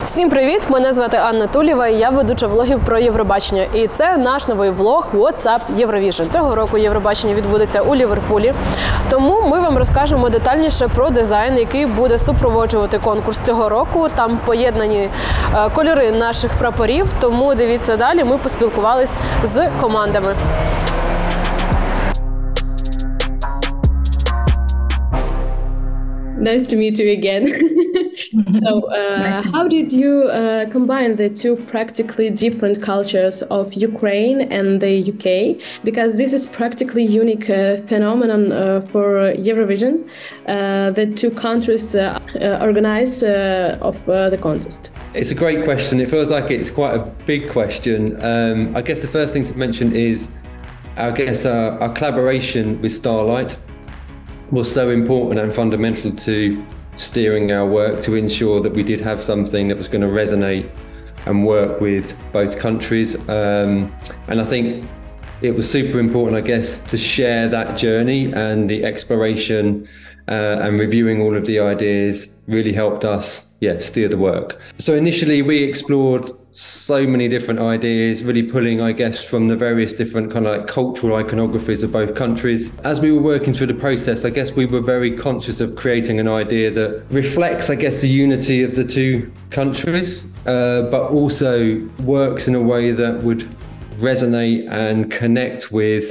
Всім привіт! Мене звати Анна Тулєва, і я ведуча влогів про Євробачення. І це наш новий влог WhatsApp Eurovision. Цього року Євробачення відбудеться у Ліверпулі. Тому ми вам розкажемо детальніше про дизайн, який буде супроводжувати конкурс цього року. Там поєднані кольори наших прапорів, тому дивіться далі. Ми поспілкувались з командами. Nice to meet you again. So, how did you combine the two practically different cultures of Ukraine and the UK? Because this is practically unique phenomenon for Eurovision. The two countries organize of the contest. It's a great question. It feels like it's quite a big question. I guess the first thing to mention is, our collaboration with Starlight was so important and fundamental to steering our work to ensure that we did have something that was going to resonate and work with both countries. And I think it was super important, I guess, to share that journey, and the exploration and reviewing all of the ideas really helped us, steer the work. So initially we explored so many different ideas, really pulling, I guess, from the various different kind of like cultural iconographies of both countries. As we were working through the process, I guess we were very conscious of creating an idea that reflects, I guess, the unity of the two countries, but also works in a way that would resonate and connect with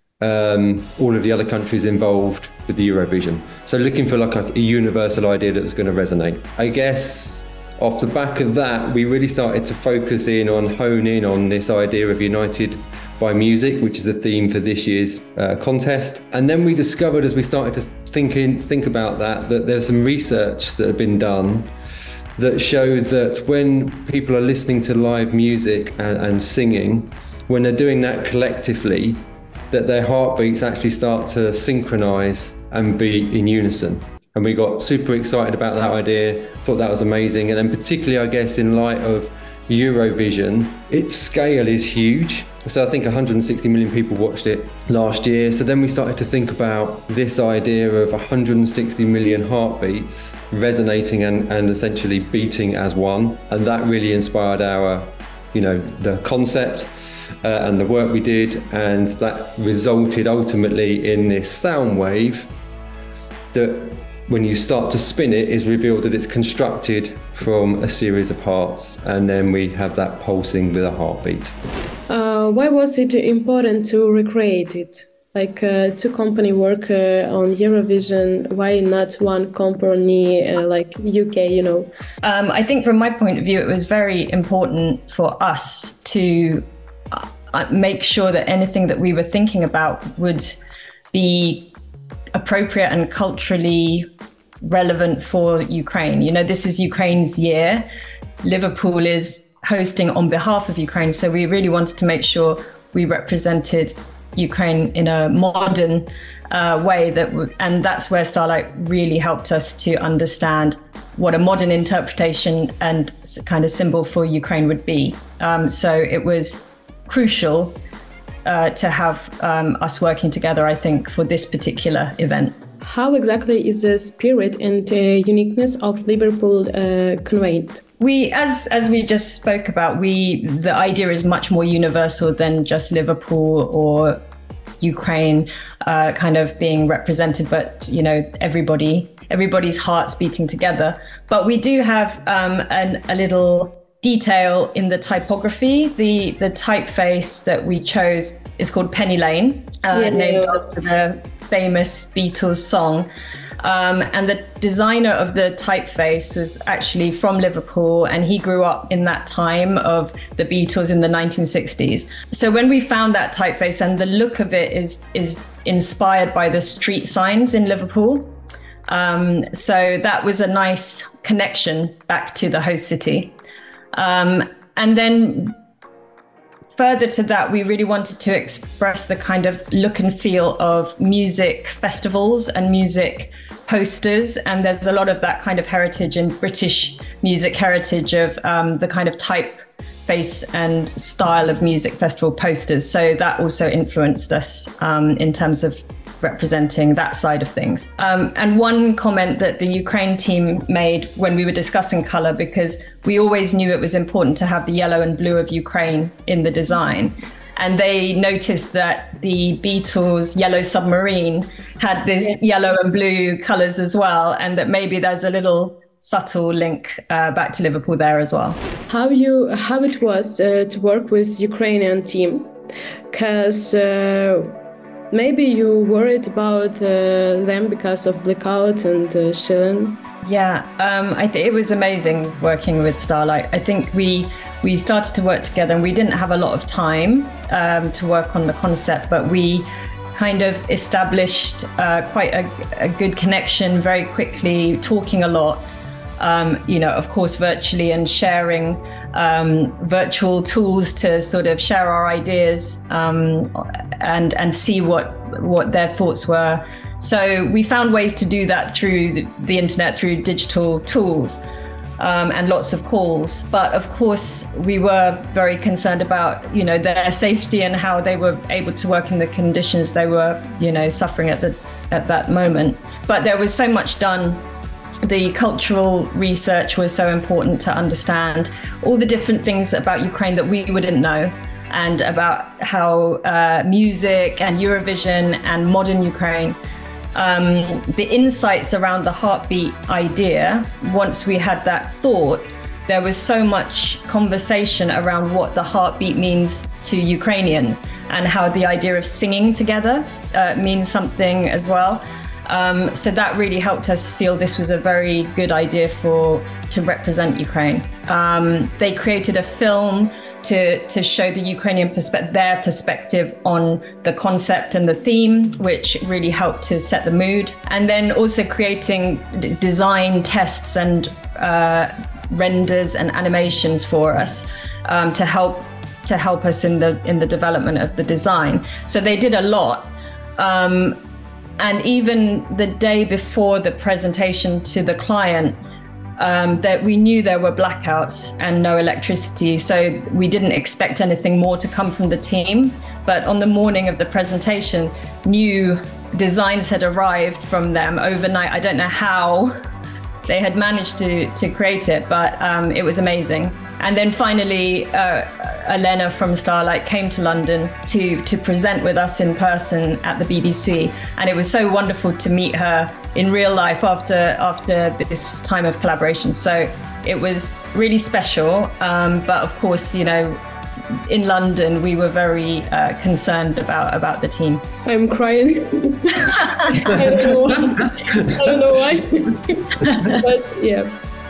all of the other countries involved with the Eurovision. So looking for like a universal idea that was going to resonate. I guess off the back of that, we really started to hone in on this idea of United by Music, which is the theme for this year's contest. And then we discovered, as we started to think about that there's some research that had been done that showed that when people are listening to live music and singing, when they're doing that collectively, that their heartbeats actually start to synchronize and be in unison. And we got super excited about that idea, thought that was amazing. And then particularly, I guess, in light of Eurovision, its scale is huge. So I think 160 million people watched it last year. So then we started to think about this idea of 160 million heartbeats resonating and essentially beating as one. And that really inspired the concept and the work we did. And that resulted ultimately in this sound wave that, when you start to spin it, is revealed that it's constructed from a series of parts, and then we have that pulsing with a heartbeat. Why was it important to recreate it? Like two company work on Eurovision, why not one company like UK, I think from my point of view, it was very important for us to make sure that anything that we were thinking about would be appropriate and culturally relevant for Ukraine. This is Ukraine's year. Liverpool is hosting on behalf of Ukraine. So we really wanted to make sure we represented Ukraine in a modern way, and that's where Starlight really helped us to understand what a modern interpretation and kind of symbol for Ukraine would be. So it was crucial to have us working together, I think, for this particular event. How exactly is the spirit and uniqueness of Liverpool conveyed? We, as we just spoke about, the idea is much more universal than just Liverpool or Ukraine kind of being represented, but everybody's hearts beating together. But we do have a little detail in the typography. The typeface that we chose is called Penny Lane, named after the famous Beatles song. And the designer of the typeface was actually from Liverpool, and he grew up in that time of the Beatles in the 1960s. So when we found that typeface, and the look of it is inspired by the street signs in Liverpool. So that was a nice connection back to the host city. And then further to that, we really wanted to express the kind of look and feel of music festivals and music posters. And there's a lot of that kind of heritage and British music heritage of the kind of typeface and style of music festival posters. So that also influenced us in terms of representing that side of things. And one comment that the Ukraine team made when we were discussing color, because we always knew it was important to have the yellow and blue of Ukraine in the design. And they noticed that the Beatles' Yellow Submarine had this yellow and blue colors as well, and that maybe there's a little subtle link back to Liverpool there as well. How it was to work with Ukrainian team, because maybe you worried about them because of blackout and shilling. Yeah, I think it was amazing working with Starlight. I think we started to work together, and we didn't have a lot of time to work on the concept, but we kind of established quite a good connection very quickly, talking a lot. Of course, virtually, and sharing virtual tools to sort of share our ideas and see what their thoughts were. So we found ways to do that through the internet, through digital tools, and lots of calls. But of course, we were very concerned about, their safety and how they were able to work in the conditions they were, suffering at that moment. But there was so much done. The cultural research was so important to understand all the different things about Ukraine that we wouldn't know, and about how music and Eurovision and modern Ukraine, the insights around the heartbeat idea. Once we had that thought, there was so much conversation around what the heartbeat means to Ukrainians, and how the idea of singing together means something as well. So that really helped us feel this was a very good idea to represent Ukraine. They created a film to show the Ukrainian their perspective on the concept and the theme, which really helped to set the mood. And then also creating design tests and renders and animations for us to help us in the development of the design. So they did a lot. And even the day before the presentation to the client, that we knew there were blackouts and no electricity, so we didn't expect anything more to come from the team. But on the morning of the presentation, new designs had arrived from them overnight. I don't know how they had managed to create it, but it was amazing. And then finally, Elena from Starlight came to London to present with us in person at the BBC. And it was so wonderful to meet her in real life after this time of collaboration. So it was really special. But of course, in London, we were very concerned about the team. I'm crying. I don't know why. But yeah.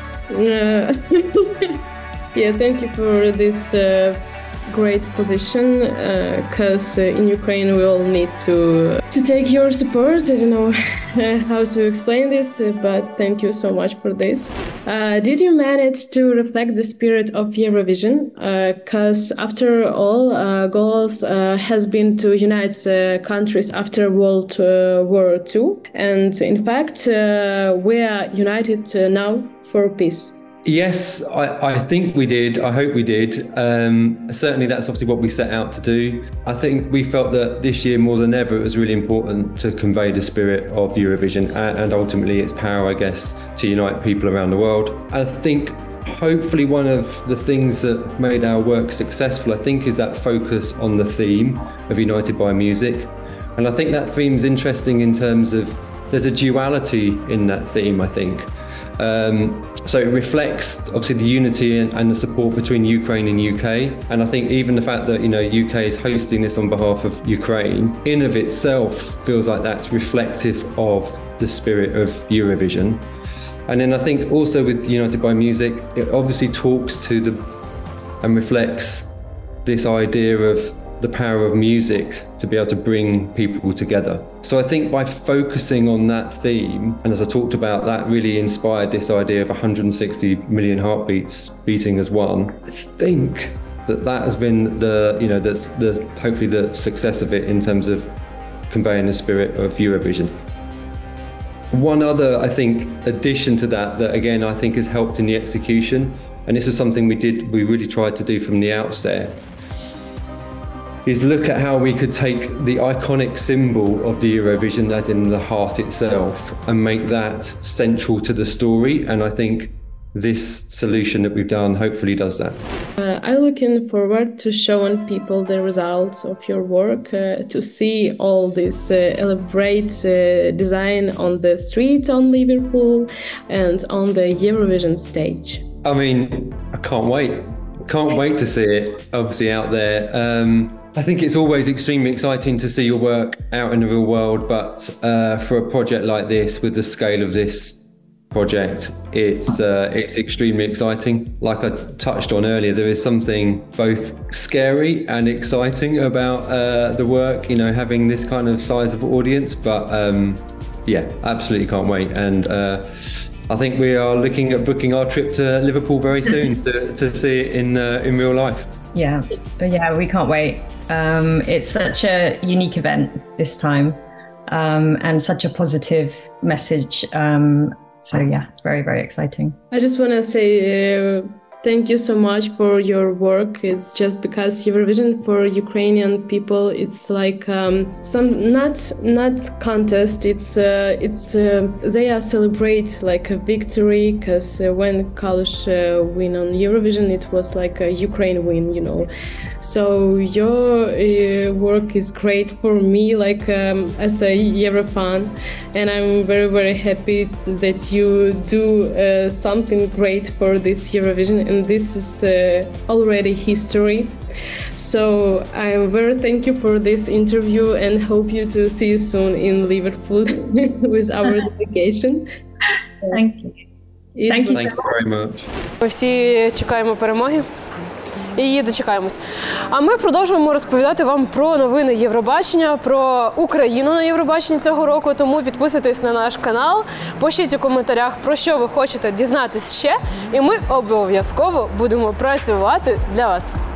Yeah, thank you for this great position, because in Ukraine we all need to take your support. I don't know how to explain this, but thank you so much for this. Did you manage to reflect the spirit of Eurovision? Because after all, goals has been to unite countries after World War II, and in fact we are united now for peace. Yes, I think we did. I hope we did. Certainly that's obviously what we set out to do. I think we felt that this year more than ever it was really important to convey the spirit of Eurovision and ultimately its power, I guess, to unite people around the world. I think hopefully one of the things that made our work successful, I think, is that focus on the theme of United by Music. And I think that theme's interesting in terms of there's a duality in that theme, I think. So it reflects obviously the unity and the support between Ukraine and UK. And I think even the fact that, UK is hosting this on behalf of Ukraine in of itself feels like that's reflective of the spirit of Eurovision. And then I think also with United by Music, it obviously talks to and reflects this idea of the power of music to be able to bring people together. So I think by focusing on that theme, and as I talked about, that really inspired this idea of 160 million heartbeats beating as one. I think that has been the hopefully the success of it in terms of conveying the spirit of Eurovision. One other, I think, addition to that again I think has helped in the execution, and this is something we really tried to do from the outset, is look at how we could take the iconic symbol of the Eurovision, as in the heart itself, and make that central to the story. And I think this solution that we've done hopefully does that. I'm looking forward to showing people the results of your work, to see all this elaborate design on the street on Liverpool and on the Eurovision stage. I mean, I can't wait. Can't wait to see it, obviously, out there. I think it's always extremely exciting to see your work out in the real world, but for a project like this, with the scale of this project, it's extremely exciting. Like I touched on earlier, there is something both scary and exciting about the work, you know, having this kind of size of audience. But yeah, absolutely can't wait. And I think we are looking at booking our trip to Liverpool very soon to see it in real life. Yeah, we can't wait. It's such a unique event this time, and such a positive message. So yeah, very, very exciting. I just want to say thank you so much for your work. It's just because Eurovision for Ukrainian people, it's like some not contest. It's they are celebrate like a victory, because when Kalush win on Eurovision, it was like a Ukraine win, you know. So your work is great for me, like as a Euro fan, and I'm very, very happy that you do something great for this Eurovision, and this is already history. So I'm very thank you for this interview, and hope you to see you soon in Liverpool with our delegation. Thank you. Thank you so much. Very much. Ми всі чекаємо перемоги. І її дочекаємось. А ми продовжуємо розповідати вам про новини Євробачення, про Україну на Євробаченні цього року. Тому підписуйтесь на наш канал, пишіть у коментарях, про що ви хочете дізнатись ще. І ми обов'язково будемо працювати для вас.